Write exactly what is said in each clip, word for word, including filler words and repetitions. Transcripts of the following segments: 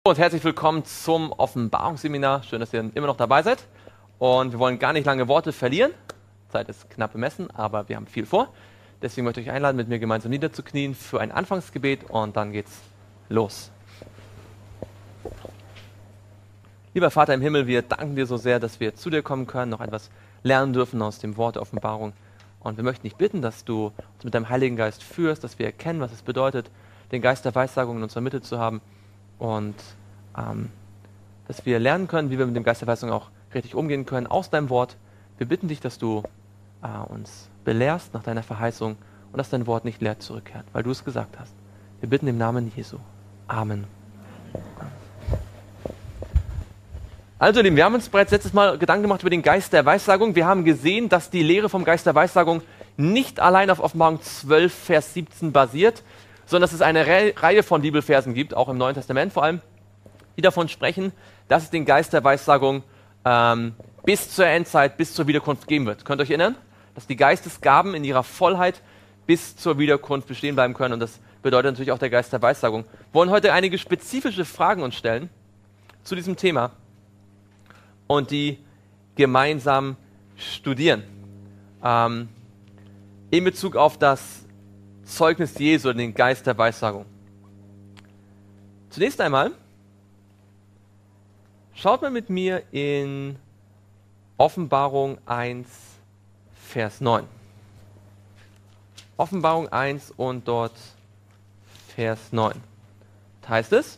Und herzlich willkommen zum Offenbarungsseminar. Schön, dass ihr immer noch dabei seid. Und wir wollen gar nicht lange Worte verlieren. Zeit ist knapp bemessen, aber wir haben viel vor. Deswegen möchte ich euch einladen, mit mir gemeinsam niederzuknien für ein Anfangsgebet und dann geht's los. Lieber Vater im Himmel, wir danken dir so sehr, dass wir zu dir kommen können, noch etwas lernen dürfen aus dem Wort der Offenbarung. Und wir möchten dich bitten, dass du uns mit deinem Heiligen Geist führst, dass wir erkennen, was es bedeutet, den Geist der Weissagung in unserer Mitte zu haben. Und ähm, dass wir lernen können, wie wir mit dem Geist der Weissagung auch richtig umgehen können aus deinem Wort. Wir bitten dich, dass du äh, uns belehrst nach deiner Verheißung und dass dein Wort nicht leer zurückkehrt, weil du es gesagt hast. Wir bitten im Namen Jesu. Amen. Also, Lieben, wir haben uns bereits letztes Mal Gedanken gemacht über den Geist der Weissagung. Wir haben gesehen, dass die Lehre vom Geist der Weissagung nicht allein auf Offenbarung zwölf, Vers siebzehn basiert, sondern dass es eine Re- Reihe von Bibelversen gibt, auch im Neuen Testament vor allem, die davon sprechen, dass es den Geist der Weissagung ähm, bis zur Endzeit, bis zur Wiederkunft geben wird. Könnt ihr euch erinnern? Dass die Geistesgaben in ihrer Vollheit bis zur Wiederkunft bestehen bleiben können und das bedeutet natürlich auch der Geist der Weissagung. Wir wollen heute einige spezifische Fragen uns stellen zu diesem Thema und die gemeinsam studieren. Ähm, in Bezug auf das Zeugnis Jesu, den Geist der Weissagung. Zunächst einmal schaut mal mit mir in Offenbarung eins, Vers neun. Offenbarung eins und dort Vers neun. Da heißt es: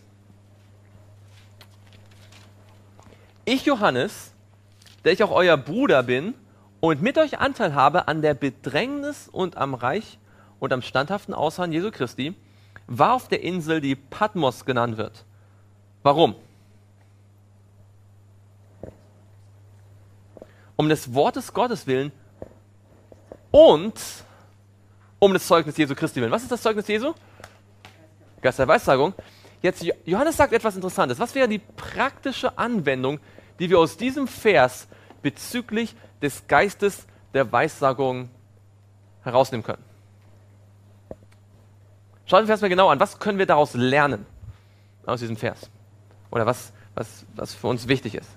Ich, Johannes, der ich auch euer Bruder bin und mit euch Anteil habe an der Bedrängnis und am Reich und am standhaften Ausharren Jesu Christi, war auf der Insel, die Patmos genannt wird. Warum? Um des Wortes Gottes willen und um des Zeugnis Jesu Christi willen. Was ist das Zeugnis Jesu? Geist der Weissagung. Jetzt, Johannes sagt etwas Interessantes. Was wäre die praktische Anwendung, die wir aus diesem Vers bezüglich des Geistes der Weissagung herausnehmen können? Schaut den Vers mal genau an. Was können wir daraus lernen aus diesem Vers? Oder was, was, was für uns wichtig ist?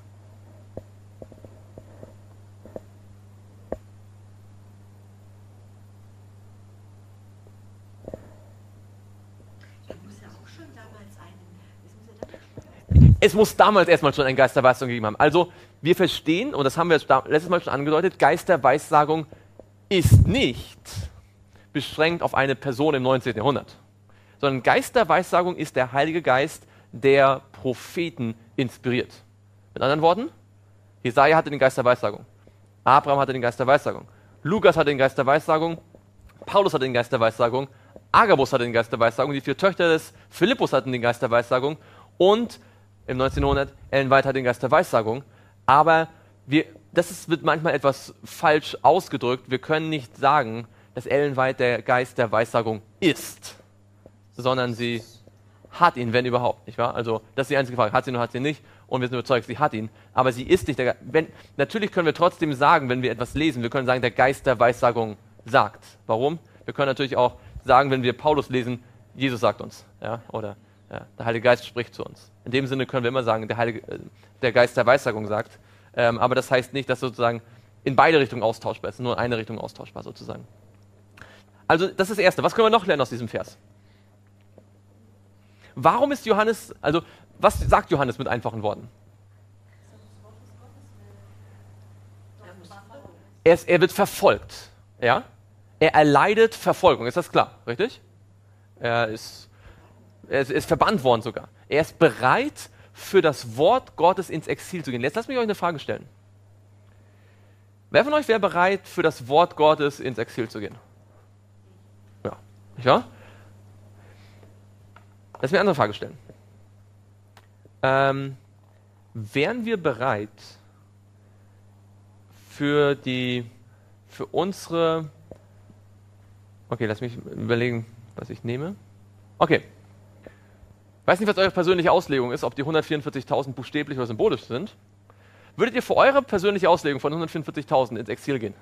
Es muss damals erstmal schon einen Geist der Weissagung gegeben haben. Also wir verstehen, und das haben wir letztes Mal schon angedeutet, Geist der Weissagung ist nicht beschränkt auf eine Person im neunzehnten Jahrhundert. Sondern Geist der Weissagung ist der Heilige Geist, der Propheten inspiriert. Mit anderen Worten, Jesaja hatte den Geist der Weissagung, Abraham hatte den Geist der Weissagung, Lukas hatte den Geist der Weissagung, Paulus hatte den Geist der Weissagung, Agabus hatte den Geist der Weissagung, die vier Töchter des Philippus hatten den Geist der Weissagung und im neunzehnten Jahrhundert Ellen White hat den Geist der Weissagung. Aber wir, das ist, wird manchmal etwas falsch ausgedrückt. Wir können nicht sagen, dass Ellen White der Geist der Weissagung ist, sondern sie hat ihn, wenn überhaupt, nicht wahr? Also das ist die einzige Frage, hat sie oder hat sie nicht? Und wir sind überzeugt, sie hat ihn. Aber sie ist nicht der Geist. Wenn, natürlich können wir trotzdem sagen, wenn wir etwas lesen, wir können sagen, der Geist der Weissagung sagt. Warum? Wir können natürlich auch sagen, wenn wir Paulus lesen, Jesus sagt uns, ja, oder ja, der Heilige Geist spricht zu uns. In dem Sinne können wir immer sagen, der, Heilige, äh, der Geist der Weissagung sagt. Ähm, aber das heißt nicht, dass sozusagen in beide Richtungen austauschbar ist, nur in eine Richtung austauschbar sozusagen. Also das ist das Erste. Was können wir noch lernen aus diesem Vers? Warum ist Johannes, also was sagt Johannes mit einfachen Worten? Er, ist, er wird verfolgt. Ja? Er erleidet Verfolgung, ist das klar, richtig? Er ist, er ist, er ist verbannt worden sogar. Er ist bereit, für das Wort Gottes ins Exil zu gehen. Jetzt lasst mich euch eine Frage stellen. Wer von euch wäre bereit, für das Wort Gottes ins Exil zu gehen? Ja. Nicht wahr? Lass mich eine andere Frage stellen. Ähm, wären wir bereit, für die, für unsere, okay, lass mich überlegen, was ich nehme. Okay. Ich weiß nicht, was eure persönliche Auslegung ist, ob die hundertvierundvierzigtausend buchstäblich oder symbolisch sind. Würdet ihr für eure persönliche Auslegung von hundertvierundvierzigtausend ins Exil gehen?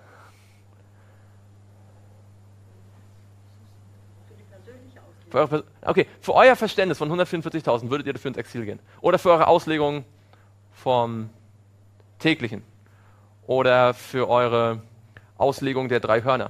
Für eure, okay, für euer Verständnis von hundertvierundvierzigtausend würdet ihr dafür ins Exil gehen? Oder für eure Auslegung vom täglichen? Oder für eure Auslegung der drei Hörner?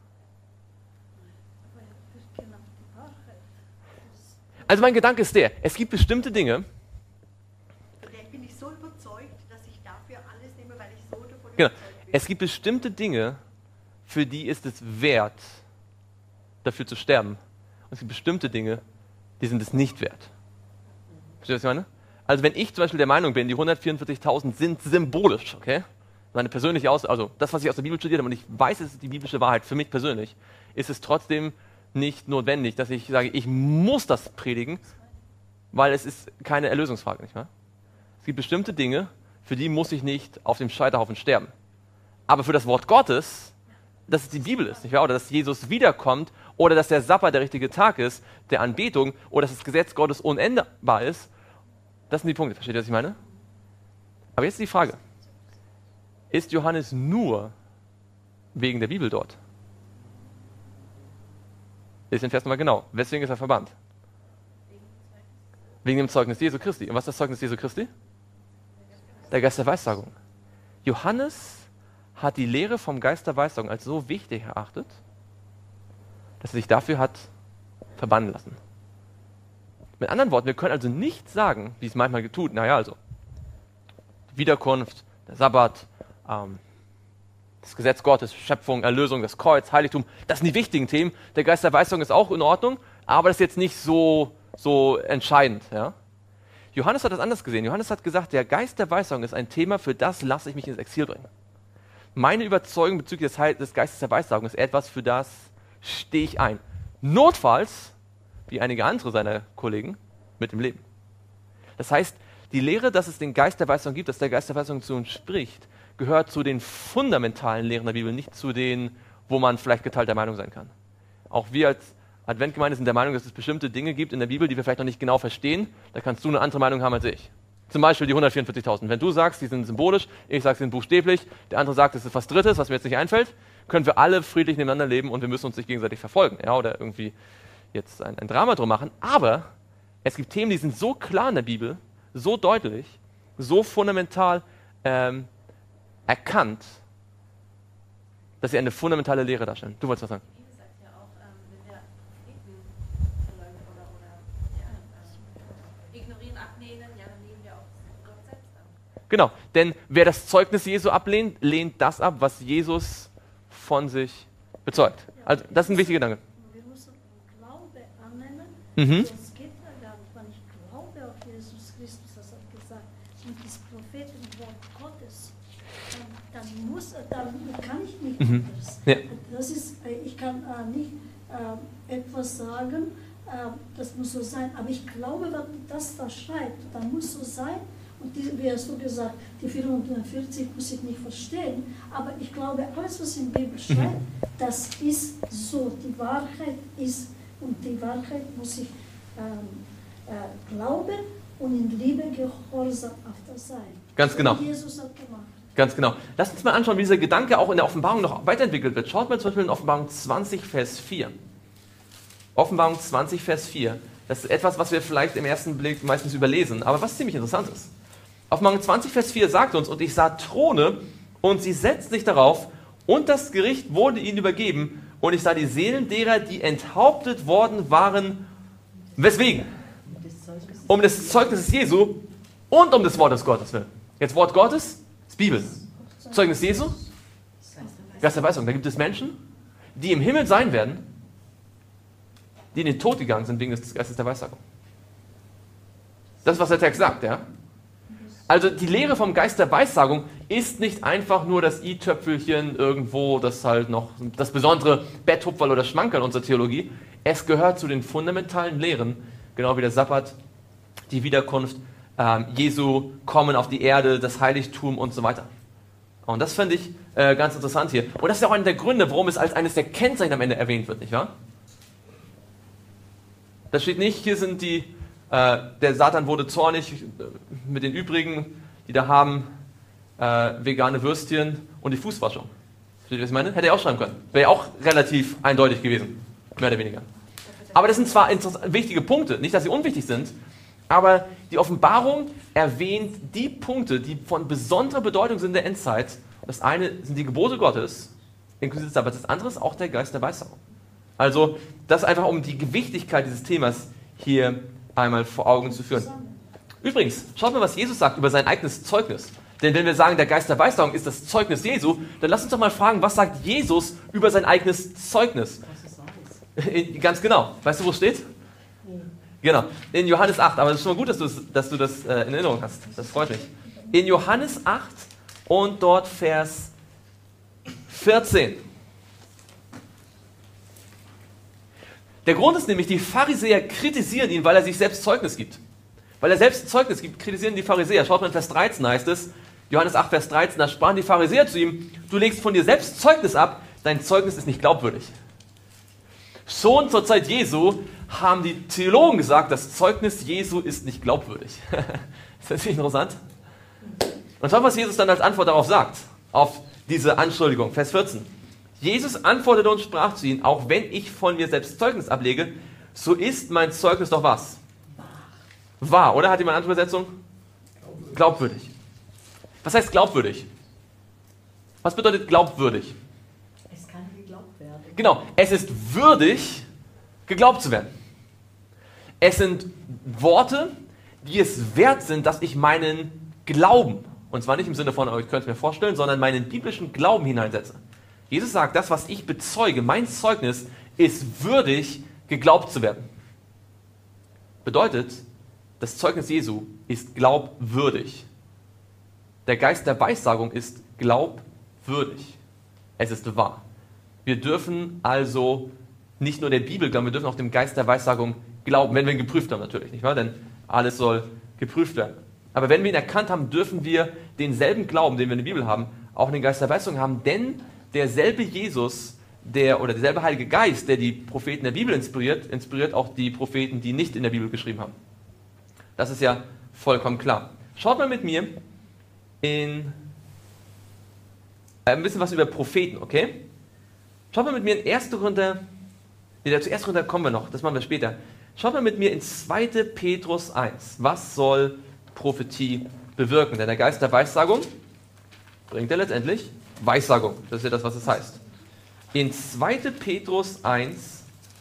Also mein Gedanke ist der, es gibt bestimmte Dinge, bin ich so überzeugt, dass ich dafür alles nehme, weil ich so davon genau, überzeugt bin. es gibt bestimmte Dinge, für die ist es wert, dafür zu sterben. Und es gibt bestimmte Dinge, die sind es nicht wert. Versteht ihr, was ich meine? Also wenn ich zum Beispiel der Meinung bin, die hundertvierundvierzigtausend sind symbolisch, okay? Meine persönliche Aus, also das, was ich aus der Bibel studiert habe, und ich weiß, es ist die biblische Wahrheit für mich persönlich, ist es trotzdem nicht notwendig, dass ich sage, ich muss das predigen, weil es ist keine Erlösungsfrage, nicht wahr? Es gibt bestimmte Dinge, für die muss ich nicht auf dem Scheiterhaufen sterben. Aber für das Wort Gottes, dass es die Bibel ist, nicht wahr? Oder dass Jesus wiederkommt, oder dass der Sabbat der richtige Tag ist, der Anbetung, oder dass das Gesetz Gottes unänderbar ist, das sind die Punkte. Versteht ihr, was ich meine? Aber jetzt die Frage. Ist Johannes nur wegen der Bibel dort? Ist den Vers nochmal genau. Weswegen ist er verbannt? Wegen dem Zeugnis Jesu Christi. Und was ist das Zeugnis Jesu Christi? Der Geist der Weissagung. Johannes hat die Lehre vom Geist der Weissagung als so wichtig erachtet, dass er sich dafür hat verbannen lassen. Mit anderen Worten, wir können also nicht sagen, wie es manchmal tut, naja, also Wiederkunft, der Sabbat, ähm, das Gesetz Gottes, Schöpfung, Erlösung, das Kreuz, Heiligtum, das sind die wichtigen Themen. Der Geist der Weissagung ist auch in Ordnung, aber das ist jetzt nicht so, so entscheidend. Ja? Johannes hat das anders gesehen. Johannes hat gesagt, der Geist der Weissagung ist ein Thema, für das lasse ich mich ins Exil bringen. Meine Überzeugung bezüglich des, Heil des Geistes der Weissagung ist etwas, für das stehe ich ein. Notfalls, wie einige andere seiner Kollegen, mit dem Leben. Das heißt, die Lehre, dass es den Geist der Weissagung gibt, dass der Geist der Weissagung zu uns spricht, gehört zu den fundamentalen Lehren der Bibel, nicht zu denen, wo man vielleicht geteilter Meinung sein kann. Auch wir als Adventgemeinde sind der Meinung, dass es bestimmte Dinge gibt in der Bibel, die wir vielleicht noch nicht genau verstehen. Da kannst du eine andere Meinung haben als ich. Zum Beispiel die hundertvierundvierzigtausend. Wenn du sagst, die sind symbolisch, ich sage, sie sind buchstäblich, der andere sagt, es ist was Drittes, was mir jetzt nicht einfällt, können wir alle friedlich nebeneinander leben und wir müssen uns nicht gegenseitig verfolgen, ja, oder irgendwie jetzt ein, ein Drama drum machen. Aber es gibt Themen, die sind so klar in der Bibel, so deutlich, so fundamental ähm, erkannt, dass sie eine fundamentale Lehre darstellen. Du wolltest was sagen? Die Bibel sagt ja auch, ähm, wenn wir Propheten verleugnen oder, oder ja, ähm, ignorieren, ablehnen, ja, dann lehnen wir auch Gott selbst ab. Genau, denn wer das Zeugnis Jesu ablehnt, lehnt das ab, was Jesus von sich bezeugt. Also das ist ein wichtiger Gedanke. Wir müssen Glaube annehmen, Mhm. sonst geht ja gar nicht. Wenn ich glaube auf Jesus Christus, das hat gesagt, und das Prophetenwort Gottes, dann, dann muss, dann kann ich nicht Mhm. anders. Ja. Das ist, ich kann äh, nicht äh, etwas sagen, äh, das muss so sein, aber ich glaube, wenn das da schreibt, dann muss so sein. Und die, wie hast du gesagt, die vierhundertvierzig muss ich nicht verstehen, aber ich glaube, alles, was in der Bibel schreibt, das ist so, die Wahrheit ist, und die Wahrheit muss ich ähm, äh, glauben und in Liebe gehorsam auf das sein. Ganz genau. So wie Jesus hat gemacht. Ganz genau. Lasst uns mal anschauen, wie dieser Gedanke auch in der Offenbarung noch weiterentwickelt wird. Schaut mal zum Beispiel in Offenbarung zwanzig, Vers vier. Offenbarung zwanzig, Vers vier. Das ist etwas, was wir vielleicht im ersten Blick meistens überlesen, aber was ziemlich interessant ist. Offenbarung zwanzig, Vers vier sagt uns, und ich sah Throne, und sie setzten sich darauf, und das Gericht wurde ihnen übergeben, und ich sah die Seelen derer, die enthauptet worden waren. Weswegen? Um des Zeugnisses Jesu und um des Wortes Gottes willen. Jetzt Wort Gottes ist Bibel. Zeugnis Jesu, Geist der Weisung. Da gibt es Menschen, die im Himmel sein werden, die in den Tod gegangen sind wegen des Geistes der Weissagung. Das ist, was der Text sagt, ja? Also die Lehre vom Geist der Weissagung ist nicht einfach nur das i-Töpfelchen irgendwo, das halt noch das besondere Betthupferl oder Schmankerl unserer Theologie. Es gehört zu den fundamentalen Lehren, genau wie der Sabbat, die Wiederkunft, ähm, Jesu Kommen auf die Erde, das Heiligtum und so weiter. Und das finde ich äh, ganz interessant hier. Und das ist auch einer der Gründe, warum es als eines der Kennzeichen am Ende erwähnt wird, nicht wahr? Da steht nicht, hier sind die Äh, der Satan wurde zornig mit den übrigen, die da haben äh, vegane Würstchen und die Fußwaschung. Versteht ihr, was ich meine? Hätte er auch schreiben können. Wäre ja auch relativ eindeutig gewesen. Mehr oder weniger. Dafür, Aber das sind zwar wichtige Punkte, nicht, dass sie unwichtig sind, aber die Offenbarung erwähnt die Punkte, die von besonderer Bedeutung sind in der Endzeit. Das eine sind die Gebote Gottes, inklusive des Sabbats, das andere ist auch der Geist der Weissagung. Also das einfach, um die Gewichtigkeit dieses Themas hier einmal vor Augen zu führen. Übrigens, schaut mal, was Jesus sagt über sein eigenes Zeugnis. Denn wenn wir sagen, der Geist der Weissagung ist das Zeugnis Jesu, dann lass uns doch mal fragen, was sagt Jesus über sein eigenes Zeugnis? Ganz genau. Weißt du, wo es steht? Genau, in Johannes acht. Aber es ist schon mal gut, dass, dass du das äh, in Erinnerung hast. Das freut mich. In Johannes acht und dort Vers vierzehn. Der Grund ist nämlich, die Pharisäer kritisieren ihn, weil er sich selbst Zeugnis gibt. Weil er selbst Zeugnis gibt, kritisieren die Pharisäer. Schaut mal in Vers dreizehn heißt es, Johannes acht, Vers dreizehn, da sprachen die Pharisäer zu ihm, du legst von dir selbst Zeugnis ab, dein Zeugnis ist nicht glaubwürdig. Schon zur Zeit Jesu haben die Theologen gesagt, das Zeugnis Jesu ist nicht glaubwürdig. Ist das nicht interessant? Und schau, was Jesus dann als Antwort darauf sagt, auf diese Anschuldigung. Vers vierzehn. Jesus antwortete und sprach zu ihnen, auch wenn ich von mir selbst Zeugnis ablege, so ist mein Zeugnis doch was? Wahr, oder? Hat jemand eine andere Übersetzung? Glaubwürdig. Glaubwürdig. Was heißt glaubwürdig? Was bedeutet glaubwürdig? Es kann geglaubt werden. Genau, es ist würdig, geglaubt zu werden. Es sind Worte, die es wert sind, dass ich meinen Glauben, und zwar nicht im Sinne von, ich könnte es mir vorstellen, sondern meinen biblischen Glauben hineinsetze. Jesus sagt, das, was ich bezeuge, mein Zeugnis, ist würdig, geglaubt zu werden. Bedeutet, das Zeugnis Jesu ist glaubwürdig. Der Geist der Weissagung ist glaubwürdig. Es ist wahr. Wir dürfen also nicht nur der Bibel glauben, wir dürfen auch dem Geist der Weissagung glauben, wenn wir ihn geprüft haben natürlich, nicht wahr? Denn alles soll geprüft werden. Aber wenn wir ihn erkannt haben, dürfen wir denselben Glauben, den wir in der Bibel haben, auch in den Geist der Weissagung haben, denn derselbe Jesus, der oder derselbe Heilige Geist, der die Propheten der Bibel inspiriert, inspiriert auch die Propheten, die nicht in der Bibel geschrieben haben. Das ist ja vollkommen klar. Schaut mal mit mir in äh, ein bisschen was über Propheten, okay? Schaut mal mit mir in erster Korinther, ja, zu erster Korinther kommen wir noch, das machen wir später. Schaut mal mit mir in zweiter Petrus eins. Was soll Prophetie bewirken? Denn der Geist der Weissagung bringt er letztendlich Weissagung. Das ist ja das, was es heißt. In zweiter Petrus eins,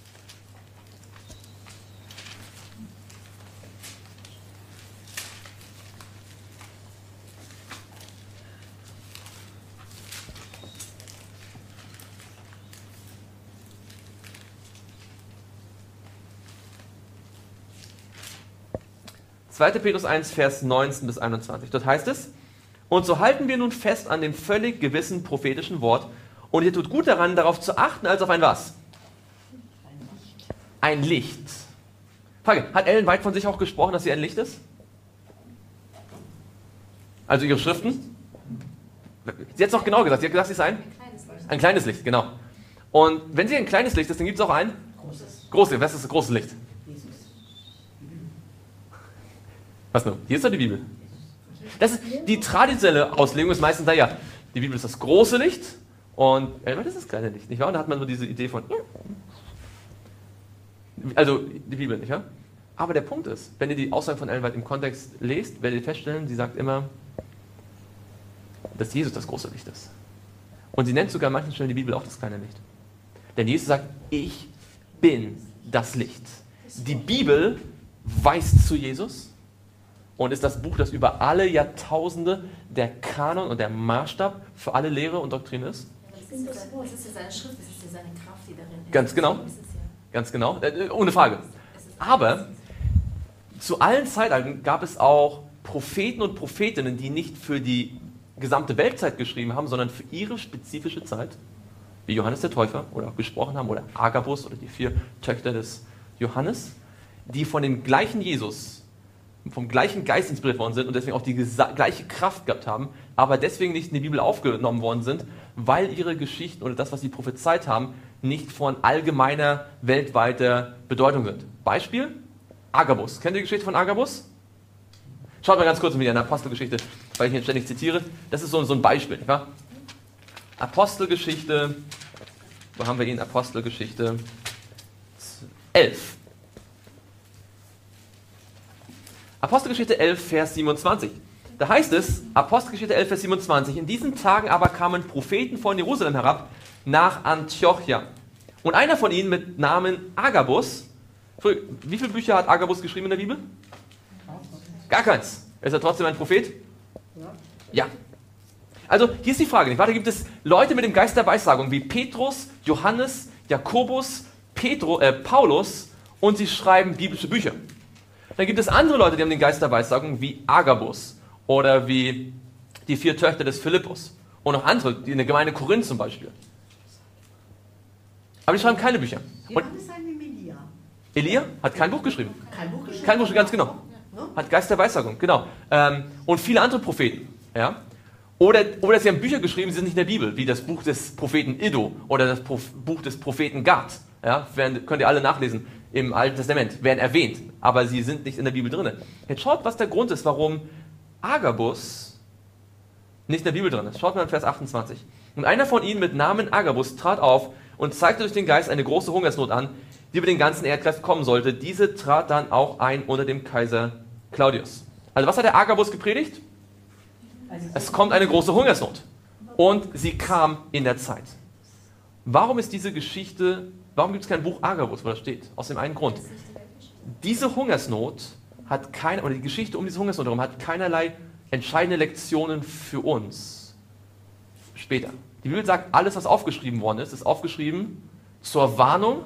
zweiter Petrus eins, Vers neunzehn bis einundzwanzig. Dort heißt es, und so halten wir nun fest an dem völlig gewissen prophetischen Wort und ihr tut gut daran, darauf zu achten, als auf ein was? Ein Licht. Frage, hat Ellen White von sich auch gesprochen, dass sie ein Licht ist? Also ihre Schriften? Sie hat es noch genau gesagt, sie hat gesagt, sie ist ein? Ein kleines Licht, genau. Und wenn sie ein kleines Licht ist, dann gibt es auch ein? Großes. Großes, was ist das große Licht? Was nun? Hier ist doch die Bibel. Das ist, die traditionelle Auslegung ist meistens, naja, die Bibel ist das große Licht und ja, das ist das kleine Licht, nicht wahr? Und da hat man so diese Idee von, also die Bibel, nicht wahr? Aber der Punkt ist, wenn ihr die Aussage von Ellen White im Kontext lest, werdet ihr feststellen, sie sagt immer, dass Jesus das große Licht ist. Und sie nennt sogar an manchen Stellen die Bibel auch das kleine Licht. Denn Jesus sagt, ich bin das Licht. Die Bibel weist zu Jesus und ist das Buch, das über alle Jahrtausende der Kanon und der Maßstab für alle Lehre und Doktrine ist. Das ist ja seine Schrift, das ist ja seine Kraft, die darin ist. Ganz genau. Ganz genau, äh, ohne Frage. Aber zu allen Zeitaltern gab es auch Propheten und Prophetinnen, die nicht für die gesamte Weltzeit geschrieben haben, sondern für ihre spezifische Zeit, wie Johannes der Täufer oder auch gesprochen haben, oder Agabus oder die vier Töchter des Johannes, die von dem gleichen Jesus, vom gleichen Geist inspiriert worden sind und deswegen auch die gleiche Kraft gehabt haben, aber deswegen nicht in die Bibel aufgenommen worden sind, weil ihre Geschichten oder das, was sie prophezeit haben, nicht von allgemeiner, weltweiter Bedeutung sind. Beispiel, Agabus. Kennt ihr die Geschichte von Agabus? Schaut mal ganz kurz wieder in der Apostelgeschichte, weil ich ihn ständig zitiere. Das ist so, so ein Beispiel, nicht wahr? Apostelgeschichte, wo haben wir ihn? Apostelgeschichte elf. Apostelgeschichte elf, Vers siebenundzwanzig. Da heißt es, Apostelgeschichte elf, Vers siebenundzwanzig, in diesen Tagen aber kamen Propheten von Jerusalem herab nach Antiochia. Und einer von ihnen mit Namen Agabus, wie viele Bücher hat Agabus geschrieben in der Bibel? Gar keins. Ist er trotzdem ein Prophet? Ja. Also hier ist die Frage, nicht wahr? Da gibt es Leute mit dem Geist der Weissagung wie Petrus, Johannes, Jakobus, Petro, äh, Paulus und sie schreiben biblische Bücher. Dann gibt es andere Leute, die haben den Geist der Weissagung wie Agabus oder wie die vier Töchter des Philippus und noch andere, die in der Gemeinde Korinth zum Beispiel. Aber die schreiben keine Bücher. Die Und haben es ein wie Elia. Elia hat kein Buch geschrieben. Kein Buch geschrieben. Kein Buch, ganz genau. Hat Geist der Weissagung, genau. Ähm, und viele andere Propheten. Ja? Oder, oder sie haben Bücher geschrieben, die sind nicht in der Bibel, wie das Buch des Propheten Iddo oder das Prof- Buch des Propheten Gad. Ja? Werden, könnt ihr alle nachlesen im Alten Testament, werden erwähnt, aber sie sind nicht in der Bibel drin. Jetzt schaut, was der Grund ist, warum Agabus nicht in der Bibel drin ist. Schaut mal in Vers achtundzwanzig. Und einer von ihnen mit Namen Agabus trat auf und zeigte durch den Geist eine große Hungersnot an, die über den ganzen Erdkreis kommen sollte. Diese trat dann auch ein unter dem Kaiser Claudius. Also was hat der Agabus gepredigt? Es kommt eine große Hungersnot. Und sie kam in der Zeit. Warum ist diese Geschichte, warum gibt es kein Buch Agabus, wo das steht? Aus dem einen Grund. Diese Hungersnot hat keine, oder die Geschichte um diese Hungersnot herum hat keinerlei entscheidende Lektionen für uns später. Die Bibel sagt, alles, was aufgeschrieben worden ist, ist aufgeschrieben zur Warnung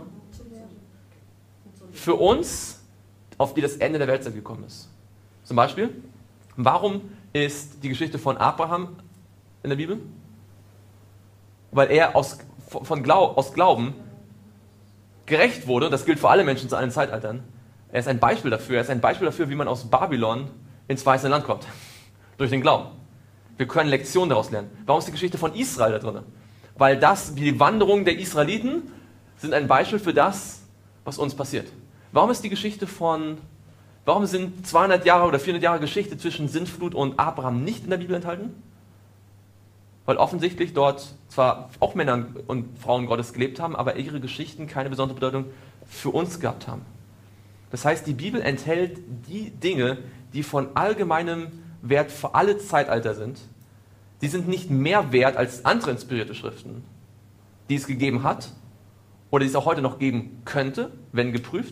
für uns, auf die das Ende der Weltzeit gekommen ist. Zum Beispiel, warum ist die Geschichte von Abraham in der Bibel? Weil er aus, von Glau, aus Glauben gerecht wurde, das gilt für alle Menschen zu allen Zeitaltern. Er ist ein Beispiel dafür, er ist ein Beispiel dafür, wie man aus Babylon ins Weiße Land kommt. Durch den Glauben. Wir können Lektionen daraus lernen. Warum ist die Geschichte von Israel da drin? Weil das, wie die Wanderungen der Israeliten, sind ein Beispiel für das, was uns passiert. Warum ist die Geschichte von, warum sind zweihundert Jahre oder vierhundert Jahre Geschichte zwischen Sintflut und Abraham nicht in der Bibel enthalten? Weil offensichtlich dort zwar auch Männer und Frauen Gottes gelebt haben, aber ihre Geschichten keine besondere Bedeutung für uns gehabt haben. Das heißt, die Bibel enthält die Dinge, die von allgemeinem Wert für alle Zeitalter sind. Sie sind nicht mehr wert als andere inspirierte Schriften, die es gegeben hat oder die es auch heute noch geben könnte, wenn geprüft.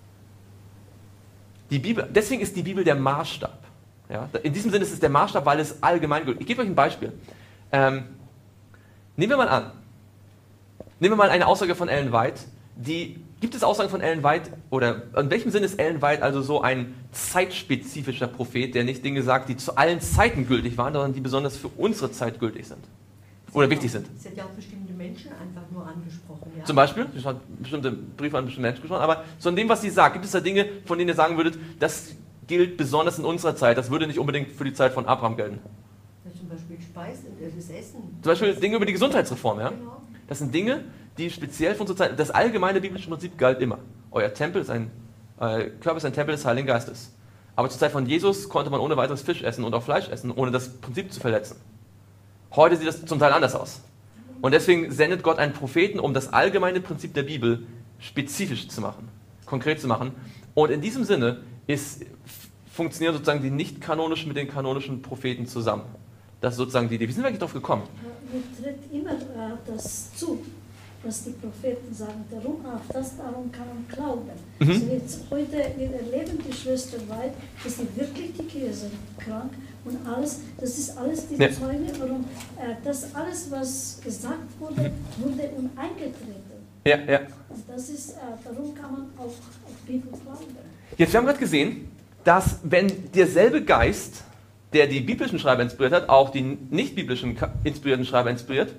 Die Bibel, deswegen ist die Bibel der Maßstab. Ja? In diesem Sinne ist es der Maßstab, weil es allgemein gilt. Ich gebe euch ein Beispiel. Ähm, nehmen wir mal an, nehmen wir mal eine Aussage von Ellen White, die, gibt es Aussagen von Ellen White, oder in welchem Sinne ist Ellen White also so ein zeitspezifischer Prophet, der nicht Dinge sagt, die zu allen Zeiten gültig waren, sondern die besonders für unsere Zeit gültig sind oder wichtig sind? Sie hat ja auch bestimmte Menschen einfach nur angesprochen. Ja? Zum Beispiel, sie hat bestimmte Briefe an bestimmte Menschen gesprochen, aber so in dem, was sie sagt, gibt es da Dinge, von denen ihr sagen würdet, das gilt besonders in unserer Zeit, das würde nicht unbedingt für die Zeit von Abraham gelten? Ja, zum Beispiel Speisen, das Essen. Zum Beispiel Dinge über die Gesundheitsreform, ja? Genau. Das sind Dinge, die speziell von unserer Zeit, das allgemeine biblische Prinzip galt immer. Euer Tempel ist ein, äh, Körper ist ein Tempel des Heiligen Geistes. Aber zur Zeit von Jesus konnte man ohne weiteres Fisch essen und auch Fleisch essen, ohne das Prinzip zu verletzen. Heute sieht das zum Teil anders aus. Und deswegen sendet Gott einen Propheten, um das allgemeine Prinzip der Bibel spezifisch zu machen, konkret zu machen. Und in diesem Sinne ist, funktionieren sozusagen die nicht-kanonischen mit den kanonischen Propheten zusammen. Das ist sozusagen die Idee. Wie sind wir eigentlich darauf gekommen? Mir tritt immer äh, das zu, was die Propheten sagen. Darum, auf das darum kann man glauben. Mhm. Also jetzt, heute wir erleben die Schwester weit, dass sie wirklich die Kinder sind krank und alles. Das ist alles die Ja. Zeuge, warum äh, das alles, was gesagt wurde, wurde und eingetreten. Ja, ja. Und das ist, äh, darum kann man auch auf Bibel glauben. Jetzt, wir haben gerade gesehen, dass wenn derselbe Geist, der die biblischen Schreiber inspiriert hat, auch die nicht-biblischen inspirierten Schreiber inspiriert,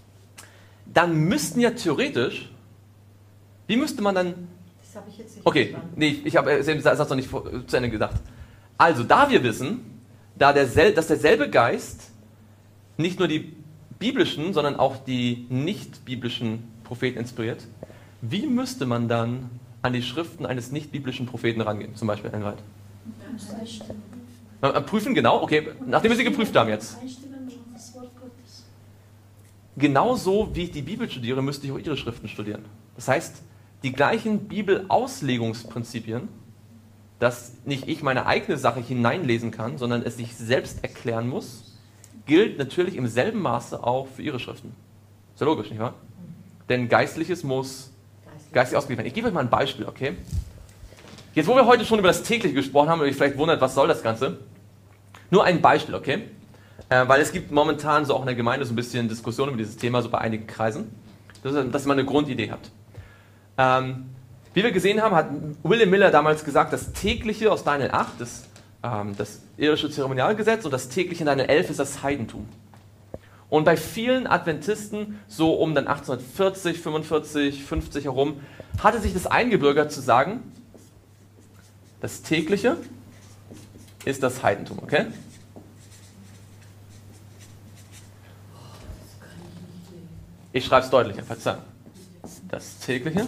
dann müssten ja theoretisch, wie müsste man dann, Das habe ich jetzt nicht okay, verstanden. nee, ich habe den Satz noch nicht vor- zu Ende gedacht. Also, da wir wissen, da dersel, dass derselbe Geist nicht nur die biblischen, sondern auch die nicht-biblischen Propheten inspiriert, wie müsste man dann an die Schriften eines nicht-biblischen Propheten rangehen, zum Beispiel Ellen White? Äh, Prüfen, genau, okay, nachdem wir sie geprüft haben jetzt. Einstimmen auf das Wort Gottes. Genauso wie ich die Bibel studiere, müsste ich auch ihre Schriften studieren. Das heißt, die gleichen Bibelauslegungsprinzipien, dass nicht ich meine eigene Sache hineinlesen kann, sondern es sich selbst erklären muss, gilt natürlich im selben Maße auch für ihre Schriften. Ist ja logisch, nicht wahr? Denn Geistliches muss geistlich ausgelegt werden. Ich gebe euch mal ein Beispiel, okay? Jetzt, wo wir heute schon über das Tägliche gesprochen haben, und ihr vielleicht wundert, was soll das Ganze? Nur ein Beispiel, okay? Äh, weil es gibt momentan so auch in der Gemeinde so ein bisschen Diskussion über dieses Thema, so bei einigen Kreisen, dass, dass ihr mal eine Grundidee habt. Ähm, wie wir gesehen haben, hat William Miller damals gesagt, das Tägliche aus Daniel acht, das, ähm, das irdische Zeremonialgesetz, und das Tägliche in Daniel elf ist das Heidentum. Und bei vielen Adventisten, so um dann achtzehnhundertvierzig, fünfundvierzig, fünfzig herum, hatte sich das eingebürgert zu sagen, das Tägliche ist das Heidentum, okay? Ich schreibe es deutlicher, Verzeihung. Das Tägliche.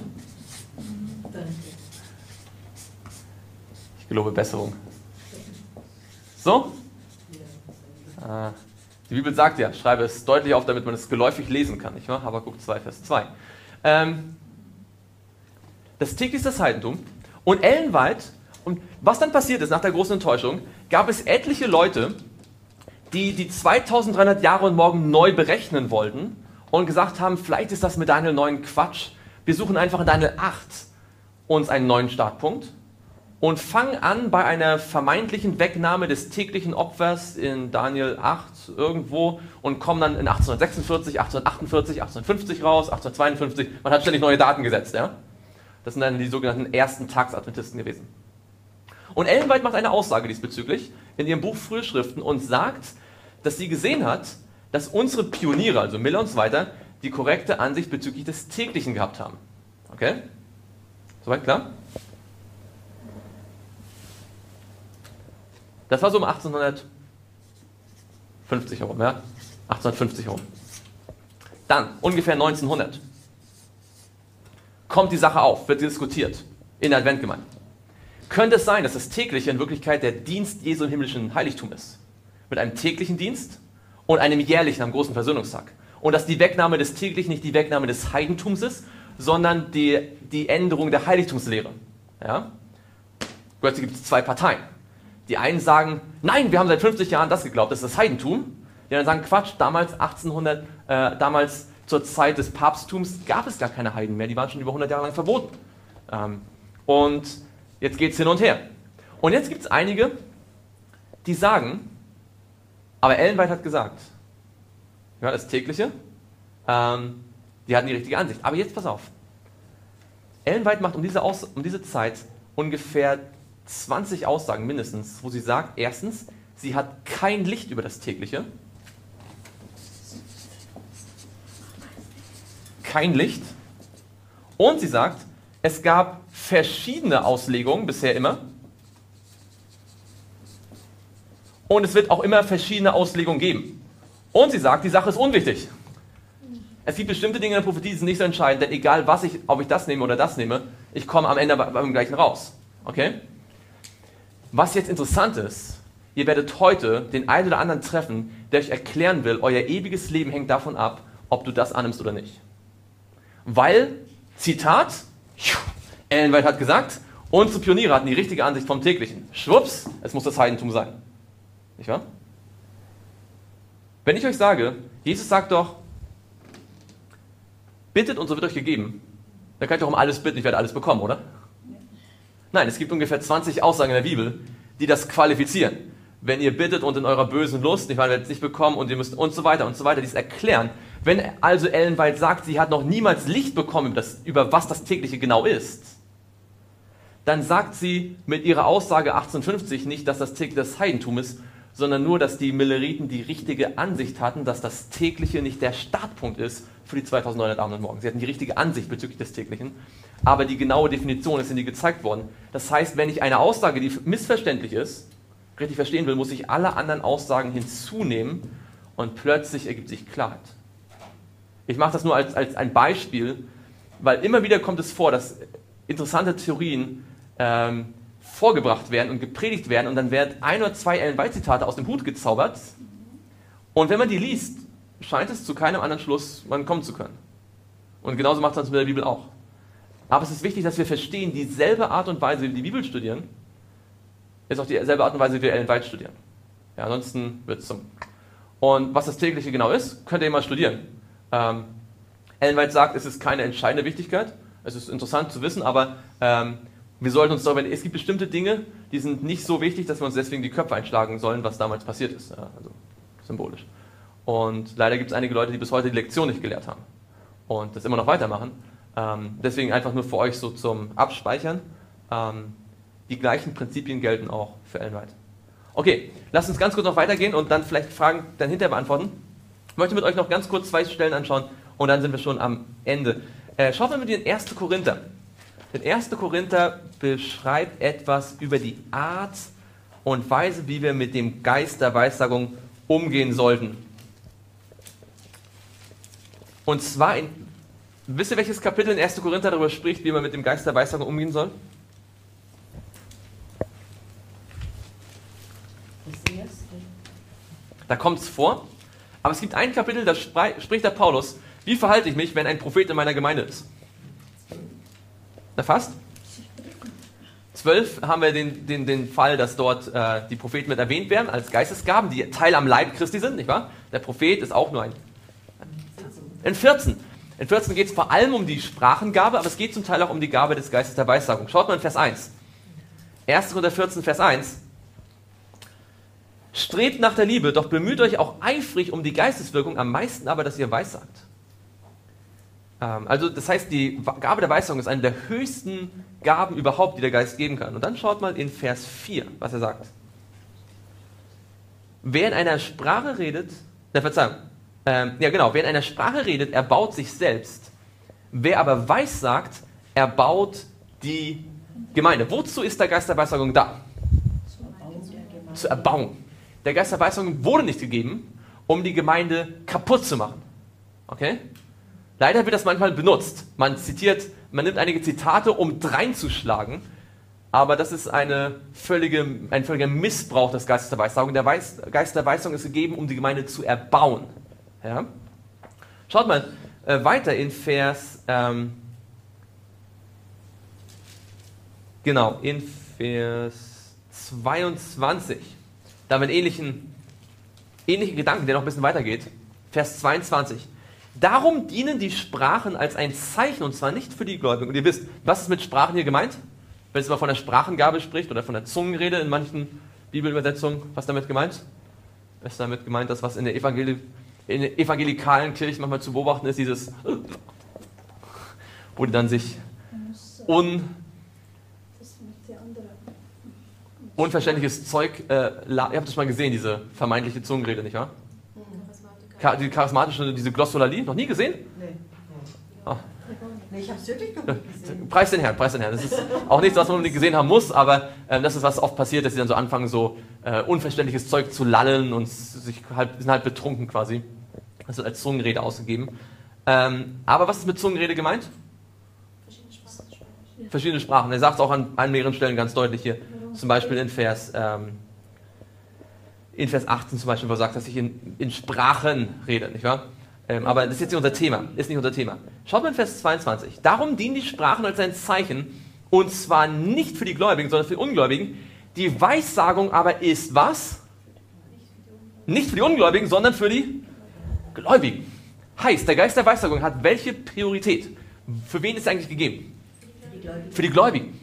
Ich gelobe Besserung. So? Ah, die Bibel sagt ja, schreibe es deutlich auf, damit man es geläufig lesen kann, nicht wahr? Habakuk zwei, Vers zwei. Ähm, das Tägliche ist das Heidentum. Und Ellen White, und was dann passiert ist nach der großen Enttäuschung, gab es etliche Leute, die die zweitausenddreihundert Jahre und morgen neu berechnen wollten und gesagt haben, vielleicht ist das mit Daniel neun Quatsch. Wir suchen einfach in Daniel acht uns einen neuen Startpunkt und fangen an bei einer vermeintlichen Wegnahme des täglichen Opfers in Daniel acht irgendwo und kommen dann in achtzehnhundertsechsundvierzig, achtzehnhundertachtundvierzig, achtzehnhundertfünfzig raus, achtzehnhundertzweiundfünfzig. Man hat ständig neue Daten gesetzt, ja? Das sind dann die sogenannten ersten Tagsadventisten gewesen. Und Ellen White macht eine Aussage diesbezüglich in ihrem Buch Frühe Schriften und sagt, dass sie gesehen hat, dass unsere Pioniere, also Miller und so weiter, die korrekte Ansicht bezüglich des Täglichen gehabt haben. Okay? Soweit klar? Das war so um achtzehnhundertfünfzig herum, ja? achtzehnhundertfünfzig herum. Dann, ungefähr neunzehnhundert, kommt die Sache auf, wird diskutiert in der Adventgemeinde. Könnte es sein, dass das Tägliche in Wirklichkeit der Dienst Jesu im himmlischen Heiligtum ist? Mit einem täglichen Dienst und einem jährlichen am großen Versöhnungstag. Und dass die Wegnahme des Täglichen nicht die Wegnahme des Heidentums ist, sondern die, die Änderung der Heiligtumslehre. Ja? Plötzlich gibt es zwei Parteien. Die einen sagen, nein, wir haben seit fünfzig Jahren das geglaubt, das ist das Heidentum. Die anderen sagen, Quatsch, damals achtzehnhundert, äh, damals zur Zeit des Papsttums gab es gar keine Heiden mehr, die waren schon über hundert Jahre lang verboten. Ähm, und jetzt geht es hin und her. Und jetzt gibt es einige, die sagen, aber Ellen White hat gesagt, ja, das Tägliche, ähm, die hatten die richtige Ansicht. Aber jetzt pass auf. Ellen White macht um diese, Aus um diese Zeit ungefähr zwanzig Aussagen mindestens, wo sie sagt, erstens, sie hat kein Licht über das Tägliche. Kein Licht. Und sie sagt, es gab verschiedene Auslegungen bisher immer. Und es wird auch immer verschiedene Auslegungen geben. Und sie sagt, die Sache ist unwichtig. Es gibt bestimmte Dinge in der Prophetie, die sind nicht so entscheidend, denn egal, was ich, ob ich das nehme oder das nehme, ich komme am Ende beim gleichen raus. Okay? Was jetzt interessant ist, ihr werdet heute den einen oder anderen treffen, der euch erklären will, euer ewiges Leben hängt davon ab, ob du das annimmst oder nicht. Weil, Zitat, Ellen White hat gesagt, unsere Pioniere hatten die richtige Ansicht vom Täglichen. Schwupps, es muss das Heidentum sein. Nicht wahr? Wenn ich euch sage, Jesus sagt doch, bittet und so wird euch gegeben, dann könnt ihr auch um alles bitten, ich werde alles bekommen, oder? Nein, es gibt ungefähr zwanzig Aussagen in der Bibel, die das qualifizieren. Wenn ihr bittet und in eurer bösen Lust, ich meine, werdet es nicht bekommen und ihr müsst und so weiter und so weiter, dies erklären. Wenn also Ellen White sagt, sie hat noch niemals Licht bekommen über, das, über was das Tägliche genau ist, dann sagt sie mit ihrer Aussage achtzehnhundertfünfzig nicht, dass das Tägliche das Heidentum ist, sondern nur, dass die Milleriten die richtige Ansicht hatten, dass das Tägliche nicht der Startpunkt ist für die zweitausendneunhundert Abend und Morgen. Sie hatten die richtige Ansicht bezüglich des Täglichen, aber die genaue Definition ist in die gezeigt worden. Das heißt, wenn ich eine Aussage, die missverständlich ist, richtig verstehen will, muss ich alle anderen Aussagen hinzunehmen und plötzlich ergibt sich Klarheit. Ich mache das nur als, als ein Beispiel, weil immer wieder kommt es vor, dass interessante Theorien ähm, vorgebracht werden und gepredigt werden und dann werden ein oder zwei Ellen White Zitate aus dem Hut gezaubert und wenn man die liest, scheint es zu keinem anderen Schluss man kommen zu können. Und genauso macht es das mit der Bibel auch. Aber es ist wichtig, dass wir verstehen, dieselbe Art und Weise, wie wir die Bibel studieren, ist auch dieselbe Art und Weise, wie wir Ellen White studieren. Ja, ansonsten wird es zum... Und was das Tägliche genau ist, könnt ihr mal studieren. Ähm, Ellen White sagt, es ist keine entscheidende Wichtigkeit. Es ist interessant zu wissen, aber ähm, wir sollten uns darüber... Es gibt bestimmte Dinge, die sind nicht so wichtig, dass wir uns deswegen die Köpfe einschlagen sollen, was damals passiert ist. Ja, also symbolisch. Und leider gibt es einige Leute, die bis heute die Lektion nicht gelehrt haben und das immer noch weitermachen. Ähm, deswegen einfach nur für euch so zum Abspeichern. Ähm, die gleichen Prinzipien gelten auch für Ellen White. Okay, lasst uns ganz kurz noch weitergehen und dann vielleicht Fragen dann hinterher beantworten. Ich möchte mit euch noch ganz kurz zwei Stellen anschauen und dann sind wir schon am Ende. Äh, schaut mal mit den ersten Korinther. Der erste Korinther beschreibt etwas über die Art und Weise, wie wir mit dem Geist der Weissagung umgehen sollten. Und zwar, in, wisst ihr, welches Kapitel in ersten Korinther darüber spricht, wie man mit dem Geist der Weissagung umgehen soll? Das erste. Da kommt es vor. Aber es gibt ein Kapitel, da spricht der Paulus, wie verhalte ich mich, wenn ein Prophet in meiner Gemeinde ist? Na fast? Zwölf haben wir den, den, den Fall, dass dort äh, die Propheten mit erwähnt werden als Geistesgaben, die Teil am Leib Christi sind, nicht wahr? Der Prophet ist auch nur ein. In vierzehn. In vierzehn geht es vor allem um die Sprachengabe, aber es geht zum Teil auch um die Gabe des Geistes der Weissagung. Schaut mal in Vers eins. erster Korinther vierzehn, Vers eins. Strebt nach der Liebe, doch bemüht euch auch eifrig um die Geisteswirkung, am meisten aber, dass ihr weissagt. Ähm, also das heißt, die Gabe der Weissagung ist eine der höchsten Gaben überhaupt, die der Geist geben kann. Und dann schaut mal in Vers vier, was er sagt. Wer in einer Sprache redet, na Verzeihung, ähm, ja genau, wer in einer Sprache redet, erbaut sich selbst. Wer aber weissagt, erbaut die Gemeinde. Wozu ist der Geist der Weissagung da? Zu erbauen. Der Geist der Weissagung wurde nicht gegeben, um die Gemeinde kaputt zu machen. Okay? Leider wird das manchmal benutzt. Man zitiert, man nimmt einige Zitate, um dreinzuschlagen, aber das ist eine völlige, ein völliger Missbrauch des Geistes der Weissagung. Der Weis, Geist der Weissagung ist gegeben, um die Gemeinde zu erbauen. Ja? Schaut mal äh, weiter in Vers, ähm, genau, in Vers zweiundzwanzig. Da haben wir einen ähnlichen, ähnlichen Gedanken, der noch ein bisschen weitergeht. Vers zweiundzwanzig. Darum dienen die Sprachen als ein Zeichen, und zwar nicht für die Gläubigen. Und ihr wisst, was ist mit Sprachen hier gemeint? Wenn es mal von der Sprachengabe spricht oder von der Zungenrede in manchen Bibelübersetzungen, was damit gemeint? Ist damit gemeint, das, was in der Evangel in der evangelikalen Kirche manchmal zu beobachten ist, dieses, wo die dann sich un, unverständliches Zeug, äh, ihr habt das mal gesehen, diese vermeintliche Zungenrede, nicht wahr? Die charismatische, diese Glossolalie, noch nie gesehen? Nee. Oh. Nee, ich habe es wirklich noch nicht gesehen. Preis den Herrn, preis den Herrn. Das ist auch nichts, was man unbedingt gesehen haben muss, aber äh, das ist, was oft passiert, dass sie dann so anfangen, so äh, unverständliches Zeug zu lallen und sich halt, sind halt betrunken quasi. Das wird als Zungenrede ausgegeben. Ähm, aber was ist mit Zungenrede gemeint? Verschiedene Sprachen. Verschiedene Sprachen. Er sagt es auch an, an mehreren Stellen ganz deutlich hier. Zum Beispiel in Vers, ähm, in Vers achtzehn zum Beispiel, wo er sagt, dass ich in, in Sprachen rede, nicht wahr? Ähm, aber das ist jetzt nicht unser Thema. Ist nicht unser Thema. Schaut mal in Vers zweiundzwanzig. Darum dienen die Sprachen als ein Zeichen, und zwar nicht für die Gläubigen, sondern für die Ungläubigen. Die Weissagung aber ist was? Nicht für die Ungläubigen, sondern für die Gläubigen. Heißt, der Geist der Weissagung hat welche Priorität? Für wen ist er eigentlich gegeben? Für die Gläubigen. Für die Gläubigen.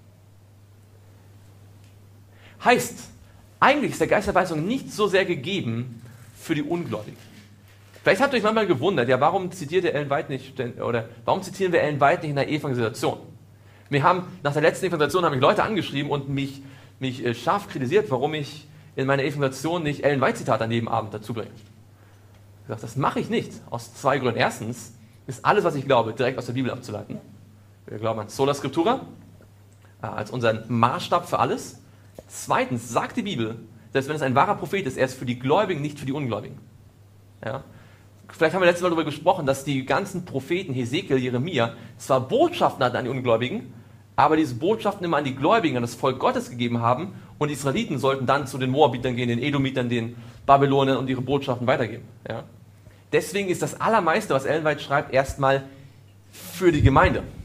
Heißt, eigentlich ist der Geist der Weissagung nicht so sehr gegeben für die Ungläubigen. Vielleicht habt ihr euch manchmal gewundert, ja, warum zitiert ihr Ellen White nicht, oder warum zitieren wir Ellen White nicht in der Evangelisation? Wir haben, nach der letzten Evangelisation haben mich Leute angeschrieben und mich, mich äh, scharf kritisiert, warum ich in meiner Evangelisation nicht Ellen White Zitat an jedem Abend dazu bringe. Ich habe gesagt, das mache ich nicht, aus zwei Gründen. Erstens ist alles, was ich glaube, direkt aus der Bibel abzuleiten. Wir glauben an Sola Scriptura, äh, als unseren Maßstab für alles. Zweitens sagt die Bibel, selbst wenn es ein wahrer Prophet ist, er ist für die Gläubigen, nicht für die Ungläubigen. Ja? Vielleicht haben wir letztes Mal darüber gesprochen, dass die ganzen Propheten, Hesekiel, Jeremia, zwar Botschaften hatten an die Ungläubigen, aber diese Botschaften immer an die Gläubigen, an das Volk Gottes gegeben haben, und die Israeliten sollten dann zu den Moabitern gehen, den Edomitern, den Babylonern und ihre Botschaften weitergeben. Ja? Deswegen ist das Allermeiste, was Ellen White schreibt, erstmal für die Gemeinde.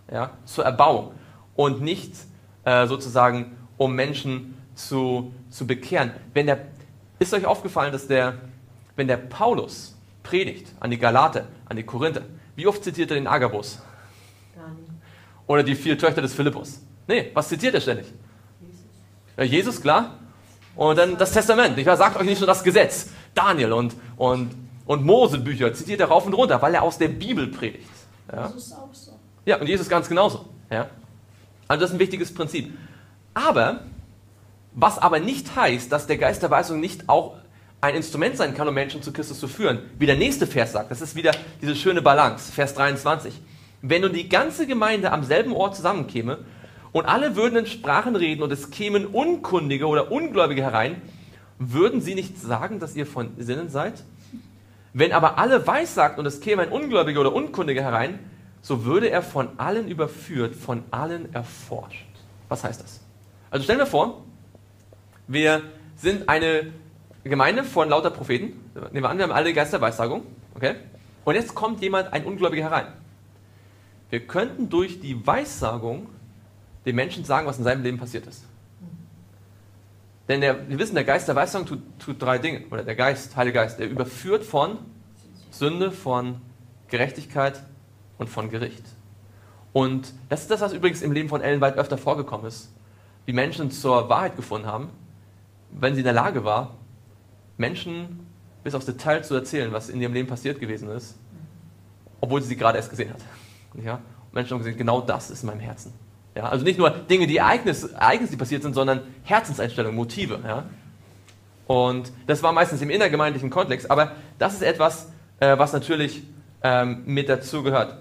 ja, zur Erbauung und nicht äh, sozusagen, um Menschen zu, zu bekehren. Wenn der, ist euch aufgefallen, dass der, wenn der Paulus predigt an die Galater, an die Korinther, wie oft zitiert er den Agabus? Gar nicht. Oder die vier Töchter des Philippus? Nee, was zitiert er ständig? Jesus. Ja, Jesus, klar. Und dann das Testament. Ich sagt euch nicht nur das Gesetz. Daniel und, und, und Mose-Bücher zitiert er rauf und runter, weil er aus der Bibel predigt. Ja, Jesus auch so. ja und Jesus ganz genauso. Ja? Also das ist ein wichtiges Prinzip. Aber, was aber nicht heißt, dass der Geist der Weisung nicht auch ein Instrument sein kann, um Menschen zu Christus zu führen. Wie der nächste Vers sagt, das ist wieder diese schöne Balance, Vers dreiundzwanzig. Wenn nun die ganze Gemeinde am selben Ort zusammenkäme und alle würden in Sprachen reden und es kämen Unkundige oder Ungläubige herein, würden sie nicht sagen, dass ihr von Sinnen seid? Wenn aber alle weissagten und es käme ein Ungläubiger oder Unkundiger herein, so würde er von allen überführt, von allen erforscht. Was heißt das? Also stellen wir vor, wir sind eine Gemeinde von lauter Propheten. Nehmen wir an, wir haben alle Geist der Weissagung. Okay? Und jetzt kommt jemand, ein Ungläubiger herein. Wir könnten durch die Weissagung den Menschen sagen, was in seinem Leben passiert ist. Denn der, wir wissen, der Geist der Weissagung tut, tut drei Dinge. Oder der Geist, Heilige Geist, der überführt von Sünde, von Gerechtigkeit und von Gericht. Und das ist das, was übrigens im Leben von Ellen White öfter vorgekommen ist. Wie Menschen zur Wahrheit gefunden haben, wenn sie in der Lage war, Menschen bis aufs Detail zu erzählen, was in ihrem Leben passiert gewesen ist, obwohl sie sie gerade erst gesehen hat. Ja? Und Menschen haben gesehen, genau das ist in meinem Herzen. Ja? Also nicht nur Dinge, die Ereignisse, Ereignisse, die passiert sind, sondern Herzenseinstellungen, Motive. Ja? Und das war meistens im innergemeindlichen Kontext, aber das ist etwas, äh, was natürlich ähm, mit dazu gehört.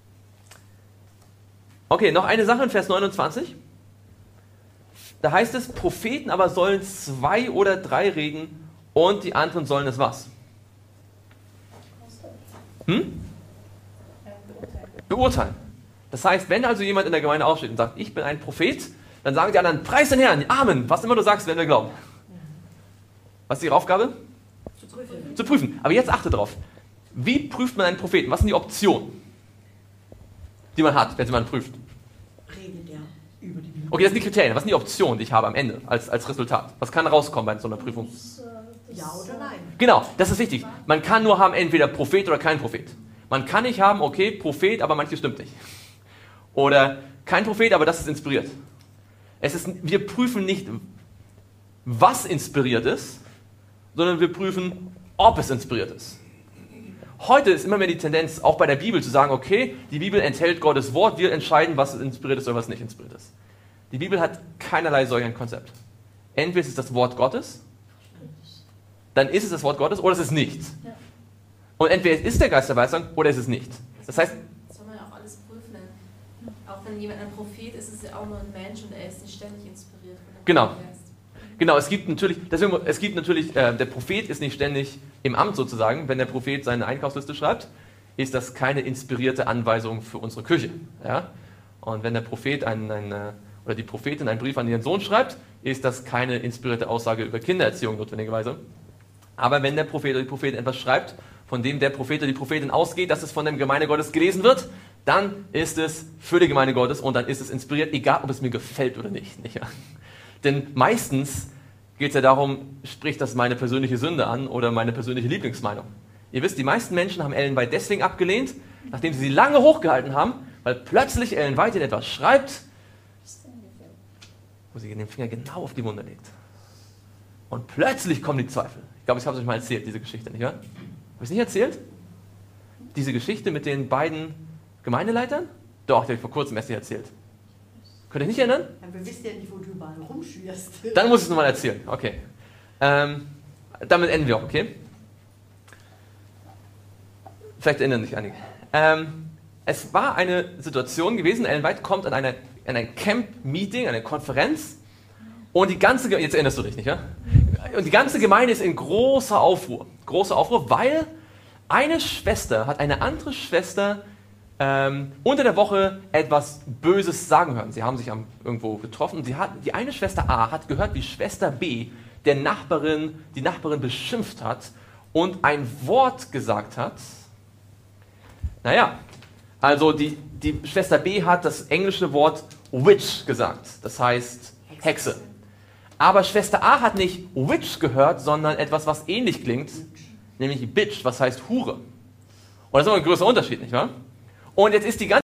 Okay, noch eine Sache in Vers neunundzwanzig. Da heißt es, Propheten aber sollen zwei oder drei reden und die anderen sollen es was? Hm? Beurteilen. Das heißt, wenn also jemand in der Gemeinde aufsteht und sagt, ich bin ein Prophet, dann sagen die anderen, preis den Herrn, Amen, was immer du sagst, werden wir glauben. Was ist ihre Aufgabe? Zu prüfen. Zu prüfen. Aber jetzt achte drauf. Wie prüft man einen Propheten? Was sind die Optionen, die man hat, wenn man prüft? Redet er über die Bibel. Okay, das sind die Kriterien. Was sind die Optionen, die ich habe am Ende als, als Resultat? Was kann rauskommen bei so einer Prüfung? Das, äh, das, Ja oder nein? Genau, das ist wichtig. Man kann nur haben, entweder Prophet oder kein Prophet. Man kann nicht haben, okay, Prophet, aber manches stimmt nicht. Oder kein Prophet, aber das ist inspiriert. Es ist, wir prüfen nicht, was inspiriert ist, sondern wir prüfen, ob es inspiriert ist. Heute ist immer mehr die Tendenz, auch bei der Bibel, zu sagen, okay, die Bibel enthält Gottes Wort, wir entscheiden, was inspiriert ist oder was nicht inspiriert ist. Die Bibel hat keinerlei solch ein Konzept. Entweder ist es das Wort Gottes, dann ist es das Wort Gottes oder es ist nicht. Ja. Und entweder es ist der Geist der Weisung oder es ist nicht. Das heißt, Das soll man ja auch alles prüfen. Auch wenn jemand ein Prophet ist, ist er auch nur ein Mensch und er ist nicht ständig inspiriert von dem Genau. Geist. genau, es gibt natürlich, deswegen, es gibt natürlich, äh, der Prophet ist nicht ständig im Amt sozusagen. Wenn der Prophet seine Einkaufsliste schreibt, ist das keine inspirierte Anweisung für unsere Küche. Ja? Und wenn der Prophet einen, einen, oder die Prophetin einen Brief an ihren Sohn schreibt, ist das keine inspirierte Aussage über Kindererziehung notwendigerweise. Aber wenn der Prophet oder die Prophetin etwas schreibt, von dem der Prophet oder die Prophetin ausgeht, dass es von der Gemeinde Gottes gelesen wird, dann ist es für die Gemeinde Gottes und dann ist es inspiriert, egal ob es mir gefällt oder nicht. nicht ja? Denn meistens geht es ja darum, spricht das meine persönliche Sünde an oder meine persönliche Lieblingsmeinung. Ihr wisst, die meisten Menschen haben Ellen White deswegen abgelehnt, nachdem sie sie lange hochgehalten haben, weil plötzlich Ellen White etwas schreibt, wo sie den Finger genau auf die Wunde legt. Und plötzlich kommen die Zweifel. Ich glaube, ich habe es euch mal erzählt, diese Geschichte, nicht wahr? Habe ich es nicht erzählt? Diese Geschichte mit den beiden Gemeindeleitern? Doch, die habe ich vor kurzem erst nicht erzählt. Könnt ihr euch nicht erinnern? Ja, wir wissen ja nicht, wo du überall rumschürst. Dann muss ich es nochmal erzählen. Okay. Ähm, damit enden wir auch, okay? Vielleicht erinnern sich einige. Ähm, es war eine Situation gewesen, Ellen White kommt an, eine, an ein Camp-Meeting, eine Konferenz und die ganze, jetzt erinnerst du dich nicht, ja? Und die ganze Gemeinde ist in großer Aufruhr. Großer Aufruhr, weil eine Schwester hat eine andere Schwester ähm, unter der Woche etwas Böses sagen hören. Sie haben sich am, irgendwo getroffen und sie hat, die eine Schwester A hat gehört, wie Schwester B der Nachbarin, die Nachbarin beschimpft hat und ein Wort gesagt hat. Naja, Also die, die Schwester B hat das englische Wort Witch gesagt, das heißt Hexe. Aber Schwester A hat nicht Witch gehört, sondern etwas, was ähnlich klingt, nämlich Bitch, was heißt Hure. Und das ist immer ein größerer Unterschied, nicht wahr? Und jetzt ist die ganze